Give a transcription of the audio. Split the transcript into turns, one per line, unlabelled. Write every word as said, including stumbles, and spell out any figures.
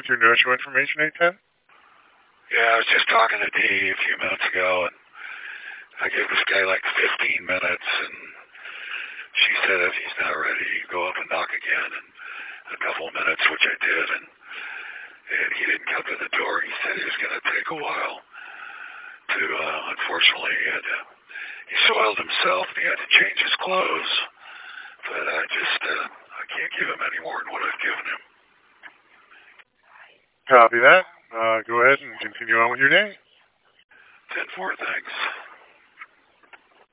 with your no-show information, eight ten?
Yeah, I was just talking to Dee a few minutes ago, and I gave this guy like fifteen minutes, and she said if he's not ready, go up and knock again in a couple of minutes, which I did, and, and he didn't come to the door. He said he was going to take a while to, uh, unfortunately, he had to, he soiled himself, and he had to change his clothes, but I just, uh, I can't give him any more than what I've given him.
Copy that. Uh, go ahead and continue on with your day.
ten four, thanks.